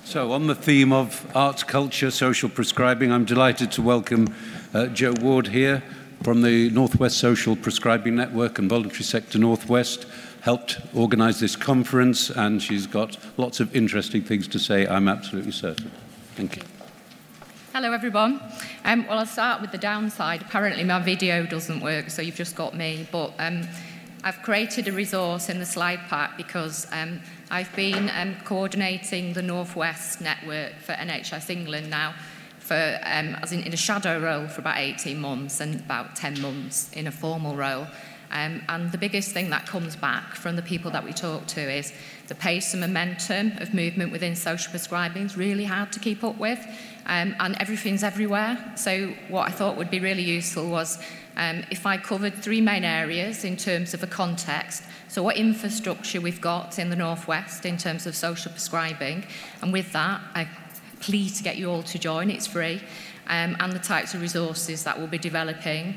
So, on the theme of arts, culture, social prescribing, I'm delighted to welcome Jo Ward here from the Northwest Social Prescribing Network and Voluntary Sector Northwest. Helped organise this conference, and she's got lots of interesting things to say, I'm absolutely certain. Thank you. Hello everyone. Well, I'll start with the downside. Apparently my video doesn't work, so you've just got me, but I've created a resource in the slide pack because I've been coordinating the Northwest network for NHS England now for as in a shadow role for about 18 months and about 10 months in a formal role. And the biggest thing that comes back from the people that we talk to is the pace and momentum of movement within social prescribing is really hard to keep up with, and everything's everywhere. So what I thought would be really useful was if I covered three main areas in terms of a context. So what infrastructure we've got in the Northwest in terms of social prescribing, and with that, I plead to get you all to join, it's free, and the types of resources that we'll be developing.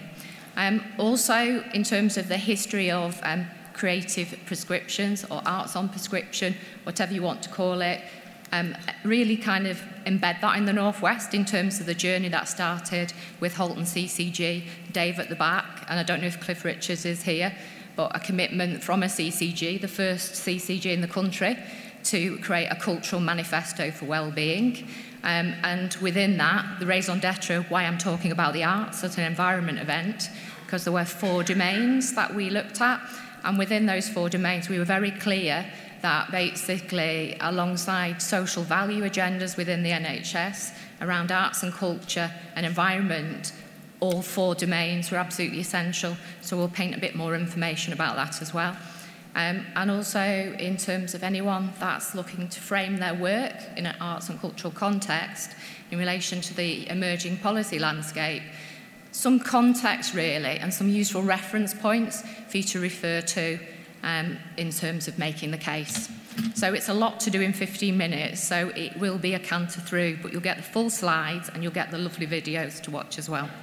Also, in terms of the history of creative prescriptions or arts on prescription, whatever you want to call it, really kind of embed that in the Northwest in terms of the journey that started with Halton CCG, Dave at the back, and I don't know if Cliff Richards is here, but a commitment from a CCG, the first CCG in the country, to create a cultural manifesto for well-being. And within that, the raison d'etre, why I'm talking about the arts at an environment event, because there were 4 domains that we looked at, and within those 4 domains we were very clear that basically alongside social value agendas within the NHS around arts and culture and environment, all 4 domains were absolutely essential, so we'll paint a bit more information about that as well. And also in terms of anyone that's looking to frame their work in an arts and cultural context in relation to the emerging policy landscape, some context really and some useful reference points for you to refer to in terms of making the case. So it's a lot to do in 15 minutes, so it will be a canter through, but you'll get the full slides and you'll get the lovely videos to watch as well.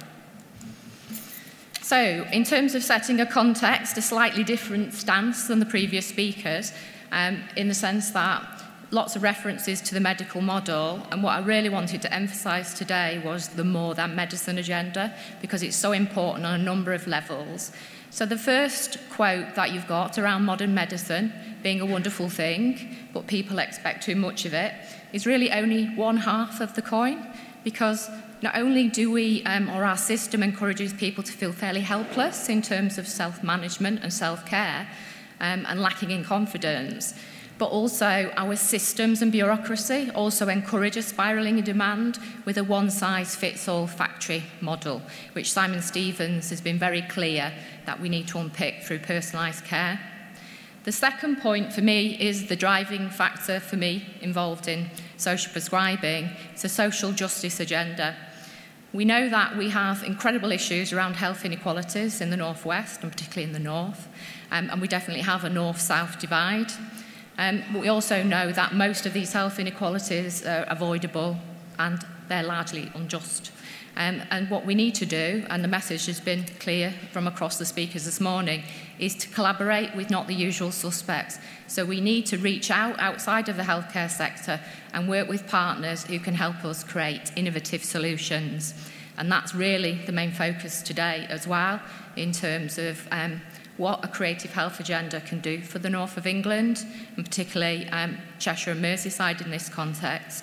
So, in terms of setting a context, a slightly different stance than the previous speakers, in the sense that lots of references to the medical model, and what I really wanted to emphasise today was the more than medicine agenda, because it's so important on a number of levels. So the first quote that you've got around modern medicine being a wonderful thing, but people expect too much of it, is really only one half of the coin, because not only do we, or our system encourages people to feel fairly helpless in terms of self-management and self-care and lacking in confidence, but also our systems and bureaucracy also encourage a spiralling in demand with a one-size-fits-all factory model, which Simon Stevens has been very clear that we need to unpick through personalised care. The second point for me is the driving factor for me involved in social prescribing. It's a social justice agenda. We know that we have incredible issues around health inequalities in the Northwest, and particularly in the North, and we definitely have a North-South divide. But we also know that most of these health inequalities are avoidable and they're largely unjust. And what we need to do, and the message has been clear from across the speakers this morning, is to collaborate with not the usual suspects. So we need to reach out outside of the healthcare sector and work with partners who can help us create innovative solutions. And that's really the main focus today as well, in terms of what a creative health agenda can do for the north of England, and particularly Cheshire and Merseyside in this context.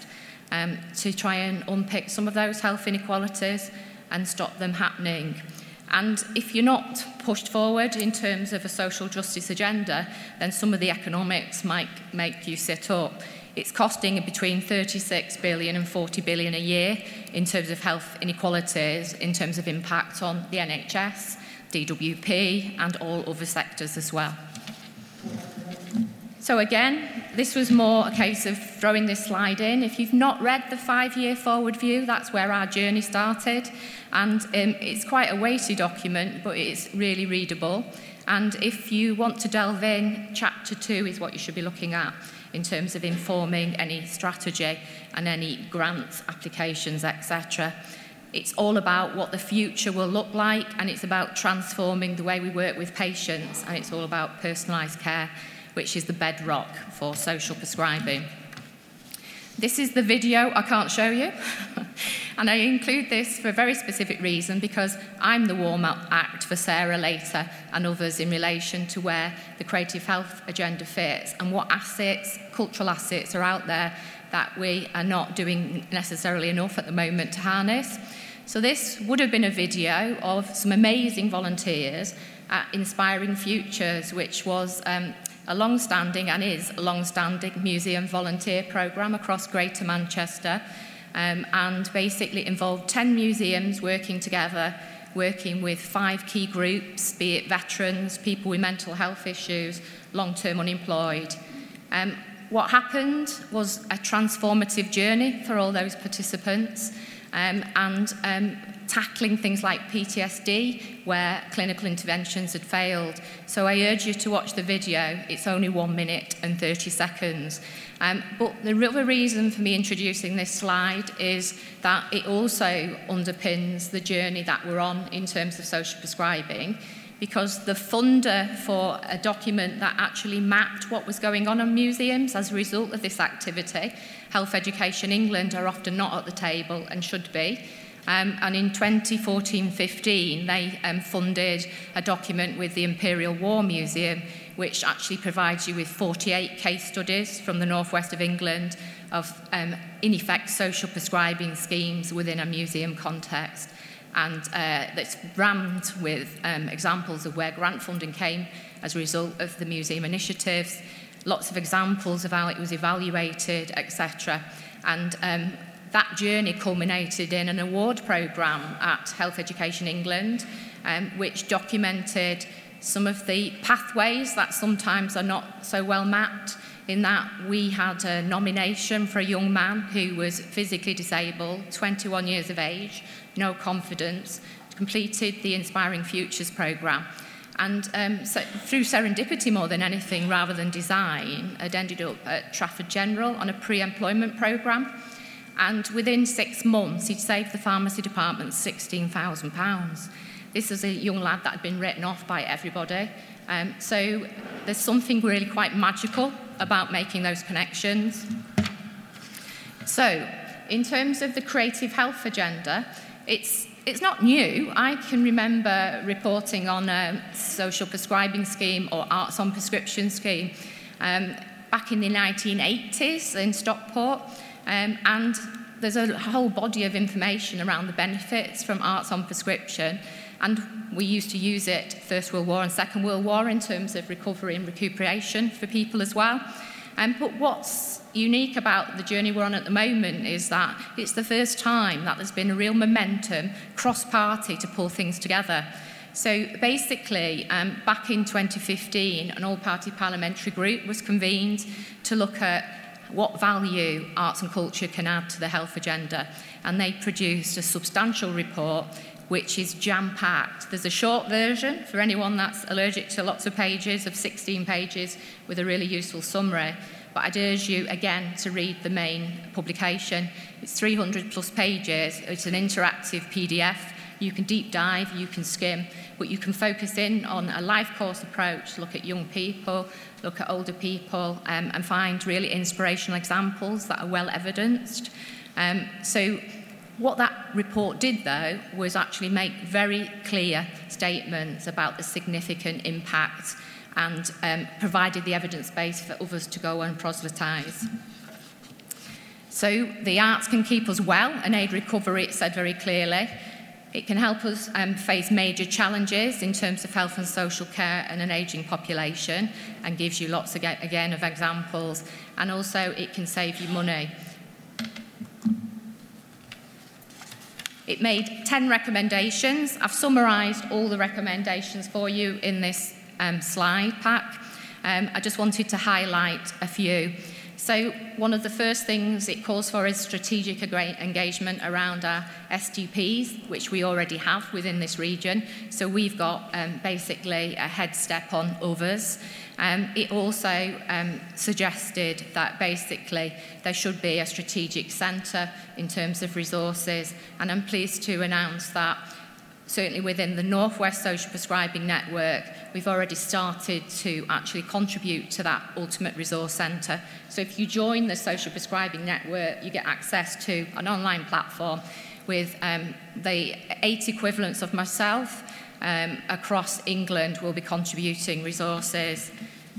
To try and unpick some of those health inequalities and stop them happening. And if you're not pushed forward in terms of a social justice agenda, then some of the economics might make you sit up. It's costing between 36 billion and 40 billion a year in terms of health inequalities, in terms of impact on the NHS, DWP, and all other sectors as well. So again, this was more a case of throwing this slide in. If you've not read the 5-year forward view, that's where our journey started. And it's quite a weighty document, but it's really readable. And if you want to delve in, chapter 2 is what you should be looking at in terms of informing any strategy and any grant applications, etc. It's all about what the future will look like, and it's about transforming the way we work with patients, and it's all about personalised care, which is the bedrock for social prescribing. This is the video I can't show you. And I include this for a very specific reason, because I'm the warm-up act for Sarah later and others in relation to where the creative health agenda fits and what assets, cultural assets are out there that we are not doing necessarily enough at the moment to harness. So this would have been a video of some amazing volunteers at Inspiring Futures, which was a long-standing and is a long-standing museum volunteer programme across Greater Manchester, and basically involved 10 museums working together, working with 5 key groups, be it veterans, people with mental health issues, long-term unemployed. What happened was a transformative journey for all those participants, and tackling things like PTSD, where clinical interventions had failed. So I urge you to watch the video. It's only 1 minute and 30 seconds. But the real reason for me introducing this slide is that it also underpins the journey that we're on in terms of social prescribing, because the funder for a document that actually mapped what was going on in museums as a result of this activity, Health Education England, are often not at the table and should be. And in 2014-15, they funded a document with the Imperial War Museum, which actually provides you with 48 case studies from the northwest of England of, in effect, social prescribing schemes within a museum context. And that's rammed with examples of where grant funding came as a result of the museum initiatives, lots of examples of how it was evaluated, etc. And that journey culminated in an award programme at Health Education England, which documented some of the pathways that sometimes are not so well mapped, in that we had a nomination for a young man who was physically disabled, 21 years of age, no confidence, completed the Inspiring Futures programme. And so through serendipity more than anything, rather than design, had ended up at Trafford General on a pre-employment programme. And within 6 months, he'd saved the pharmacy department £16,000. This is a young lad that had been written off by everybody. So there's something really quite magical about making those connections. So in terms of the creative health agenda, it's not new. I can remember reporting on a social prescribing scheme or arts on prescription scheme back in the 1980s in Stockport. And there's a whole body of information around the benefits from arts on prescription. And we used to use it First World War and Second World War in terms of recovery and recuperation for people as well. But what's unique about the journey we're on at the moment is that it's the first time that there's been a real momentum cross-party to pull things together. So basically, back in 2015, an all-party parliamentary group was convened to look at what value arts and culture can add to the health agenda. And they produced a substantial report which is jam-packed. There's a short version for anyone that's allergic to lots of pages, of 16 pages, with a really useful summary. But I'd urge you, again, to read the main publication. It's 300 plus pages. It's an interactive PDF. You can deep dive, you can skim, but you can focus in on a life course approach, look at young people, look at older people, and find really inspirational examples that are well evidenced. So what that report did, though, was actually make very clear statements about the significant impact and provided the evidence base for others to go and proselytise. So the arts can keep us well and aid recovery, it said very clearly. It can help us face major challenges in terms of health and social care and an ageing population, and gives you lots, again, of examples. And also, it can save you money. It made 10 recommendations. I've summarised all the recommendations for you in this slide pack. I just wanted to highlight a few. So one of the first things it calls for is strategic engagement around our STPs, which we already have within this region. So we've got basically a head step on others. It also suggested that basically there should be a strategic centre in terms of resources. And I'm pleased to announce that certainly within the North West Social Prescribing Network, we've already started to actually contribute to that ultimate resource centre. So if you join the Social Prescribing Network, you get access to an online platform with the 8 equivalents of myself across England will be contributing resources.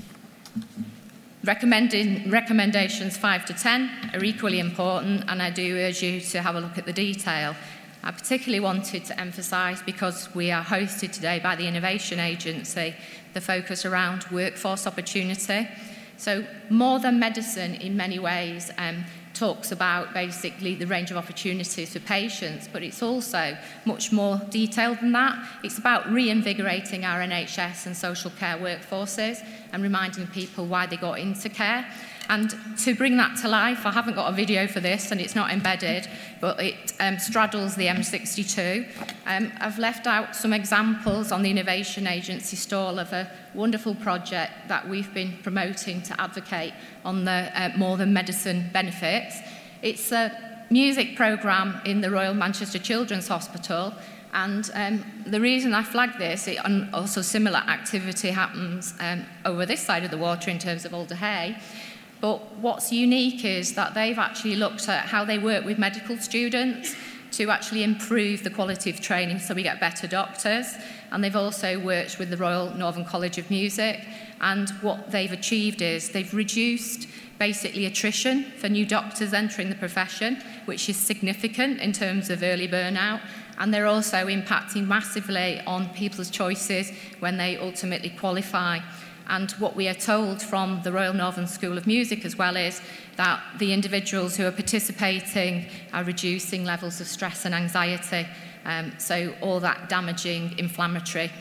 Recommendations 5 to 10 are equally important, and I do urge you to have a look at the detail. I particularly wanted to emphasise, because we are hosted today by the Innovation Agency, the focus around workforce opportunity. So More Than Medicine in many ways talks about basically the range of opportunities for patients, but it's also much more detailed than that. It's about reinvigorating our NHS and social care workforces and reminding people why they got into care. And to bring that to life, I haven't got a video for this and it's not embedded, but it straddles the M62. I've left out some examples on the Innovation Agency stall of a wonderful project that we've been promoting to advocate on the More Than Medicine benefits. It's a music programme in the Royal Manchester Children's Hospital, and the reason I flagged this, and also similar activity happens over this side of the water in terms of Alder Hey. But what's unique is that they've actually looked at how they work with medical students to actually improve the quality of training so we get better doctors. And they've also worked with the Royal Northern College of Music. And what they've achieved is they've reduced basically attrition for new doctors entering the profession, which is significant in terms of early burnout. And they're also impacting massively on people's choices when they ultimately qualify. And what we are told from the Royal Northern School of Music as well is that the individuals who are participating are reducing levels of stress and anxiety, so all that damaging inflammatory.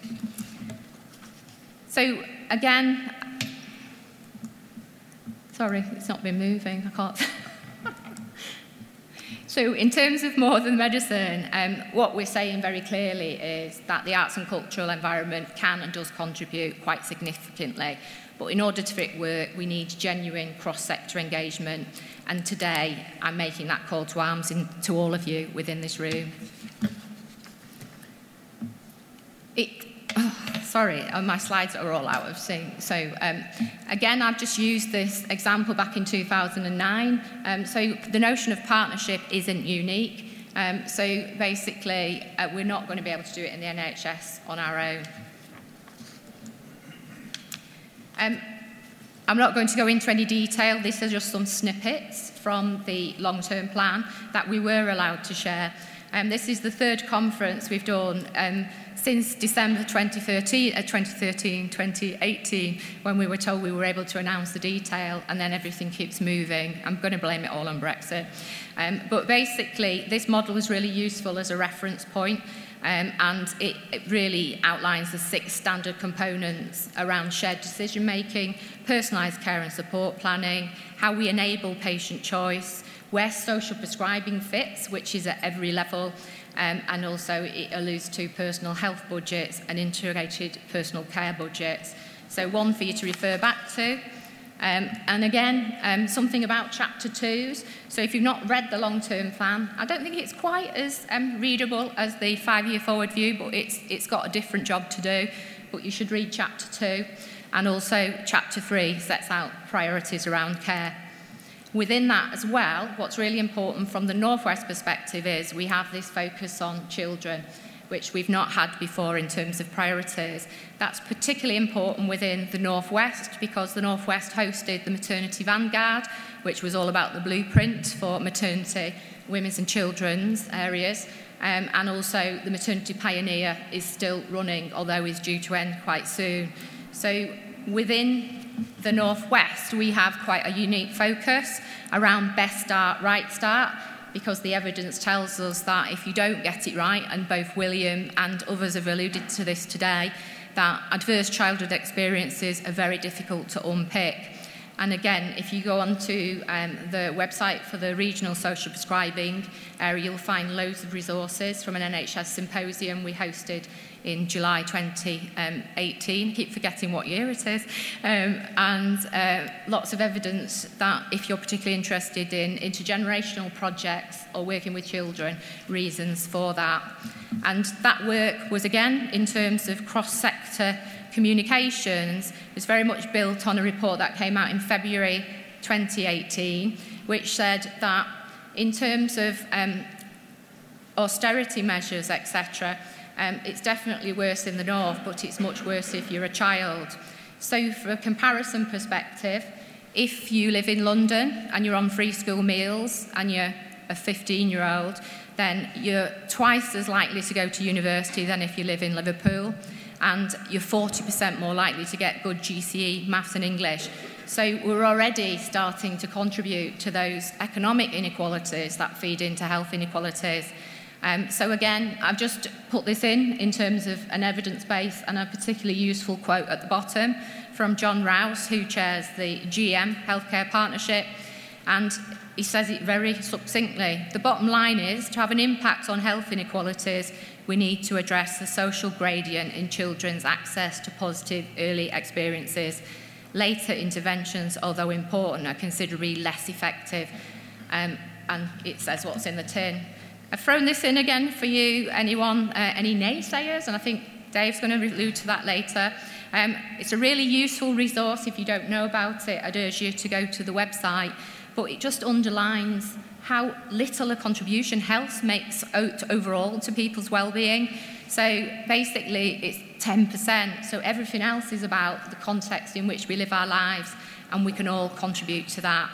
So again, sorry, it's not been moving, I can't. So in terms of More Than Medicine, what we're saying very clearly is that the arts and cultural environment can and does contribute quite significantly. But in order for it to work, we need genuine cross-sector engagement. And today, I'm making that call to arms to all of you within this room. Sorry, my slides are all out of sync. So again, I've just used this example back in 2009. So the notion of partnership isn't unique. So basically, we're not going to be able to do it in the NHS on our own. I'm not going to go into any detail. These are just some snippets from the long-term plan that we were allowed to share. This is the third conference we've done since December 2018, when we were told we were able to announce the detail, and then everything keeps moving. I'm going to blame it all on Brexit. But basically, this model is really useful as a reference point, and it really outlines the 6 standard components around shared decision-making, personalised care and support planning, how we enable patient choice, where social prescribing fits, which is at every level, and also it alludes to personal health budgets and integrated personal care budgets. So one for you to refer back to. And again, something about Chapter 2s. So if you've not read the long-term plan, I don't think it's quite as readable as the 5-year forward view, but it's got a different job to do. But you should read Chapter 2. And also Chapter 3 sets out priorities around care. Within that as well, what's really important from the North West perspective is we have this focus on children, which we've not had before in terms of priorities. That's particularly important within the North West because the North West hosted the Maternity Vanguard, which was all about the blueprint for maternity, women's and children's areas. And also the Maternity Pioneer is still running, although is due to end quite soon. So within the North West, we have quite a unique focus around best start, right start, because the evidence tells us that if you don't get it right, and both William and others have alluded to this today, that adverse childhood experiences are very difficult to unpick. And again, if you go onto the website for the regional social prescribing area, you'll find loads of resources from an NHS symposium we hosted in July 2018. I keep forgetting what year it is. And lots of evidence that if you're particularly interested in intergenerational projects or working with children, reasons for that. And that work was, again, in terms of cross-sector communications, was very much built on a report that came out in February 2018, which said that in terms of austerity measures, etc., it's definitely worse in the north, but it's much worse if you're a child. So from a comparison perspective, if you live in London and you're on free school meals and you're a 15-year-old, then you're twice as likely to go to university than if you live in Liverpool, and you're 40% more likely to get good GCE, maths and English. So we're already starting to contribute to those economic inequalities that feed into health inequalities. So again, I've just put this in terms of an evidence base, and a particularly useful quote at the bottom from John Rouse, who chairs the GM Healthcare Partnership, and he says it very succinctly. The bottom line is, to have an impact on health inequalities, we need to address the social gradient in children's access to positive early experiences. Later interventions, although important, are considerably less effective. And it says what's in the tin. I've thrown this in again for you, anyone, any naysayers, and I think Dave's going to allude to that later. It's a really useful resource. If you don't know about it, I'd urge you to go to the website. But it just underlines how little a contribution health makes overall to people's well-being. So basically, it's 10%. So everything else is about the context in which we live our lives, and we can all contribute to that.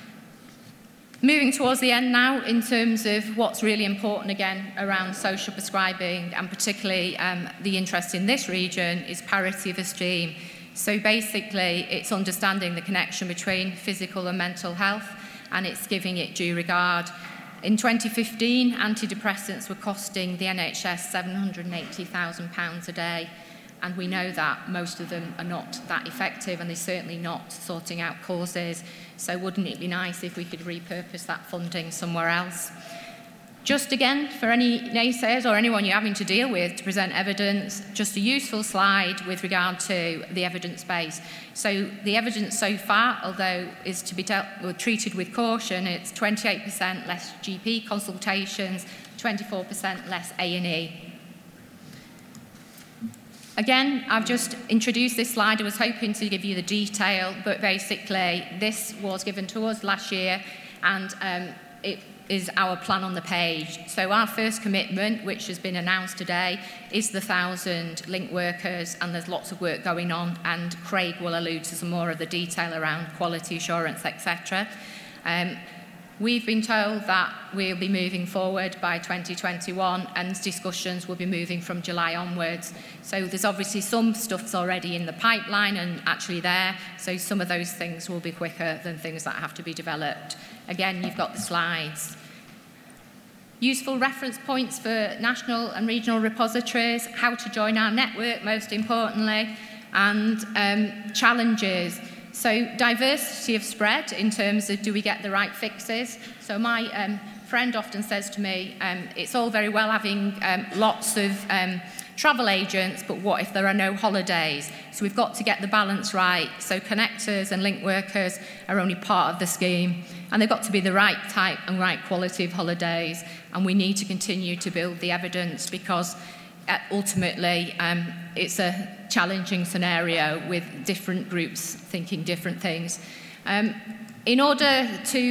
Moving towards the end now, in terms of what's really important again around social prescribing, and particularly the interest in this region, is parity of esteem. So basically, it's understanding the connection between physical and mental health, and it's giving it due regard. In 2015, antidepressants were costing the NHS £780,000 a day, and we know that most of them are not that effective, and they're certainly not sorting out causes. So wouldn't it be nice if we could repurpose that funding somewhere else? Just again, for any naysayers or anyone you're having to deal with to present evidence, just a useful slide with regard to the evidence base. So the evidence so far, although is to be treated with caution, it's 28% less GP consultations, 24% less A&E. Again, I've just introduced this slide. I was hoping to give you the detail, but basically this was given to us last year, and it is our plan on the page. So our first commitment, which has been announced today, is the 1,000 link workers, and there's lots of work going on, and Craig will allude to some more of the detail around quality assurance, etc. We've been told that we'll be moving forward by 2021, and discussions will be moving from July onwards. So there's obviously some stuff's already in the pipeline and actually there, so some of those things will be quicker than things that have to be developed. Again, you've got the slides. Useful reference points for national and regional repositories, how to join our network, most importantly, and challenges. So diversity of spread in terms of do we get the right fixes. So my friend often says to me, it's all very well having lots of travel agents, but what if there are no holidays? So we've got to get the balance right. So connectors and link workers are only part of the scheme, and they've got to be the right type and right quality of holidays, and we need to continue to build the evidence, because ultimately it's a challenging scenario with different groups thinking different things. In order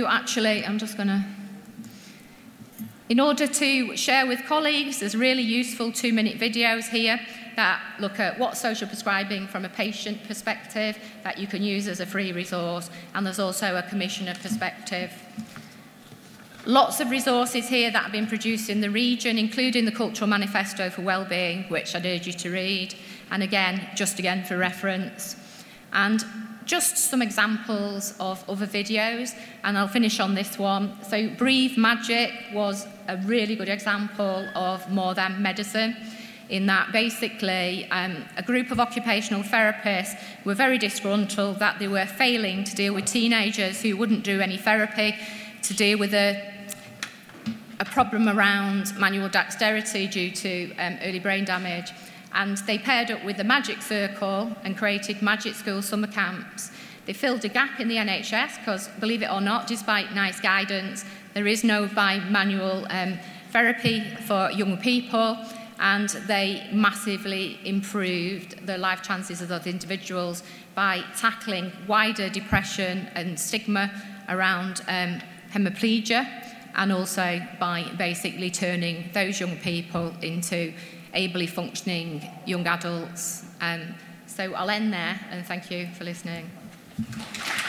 to share with colleagues, there's really useful 2-minute videos here that look at what social prescribing from a patient perspective that you can use as a free resource, and there's also a commissioner perspective. Lots of resources here that have been produced in the region, including the Cultural Manifesto for Wellbeing, which I'd urge you to read, and again for reference. And just some examples of other videos, and I'll finish on this one. So Breathe Magic was a really good example of more than medicine. in that basically a group of occupational therapists were very disgruntled that they were failing to deal with teenagers who wouldn't do any therapy, to deal with a problem around manual dexterity due to early brain damage. And they paired up with the Magic Circle and created Magic School summer camps. They filled a gap in the NHS because, believe it or not, despite nice guidance, there is no bimanual therapy for young people, and they massively improved the life chances of those individuals by tackling wider depression and stigma around hemiplegia, and also by basically turning those young people into ably functioning young adults. So I'll end there, and thank you for listening.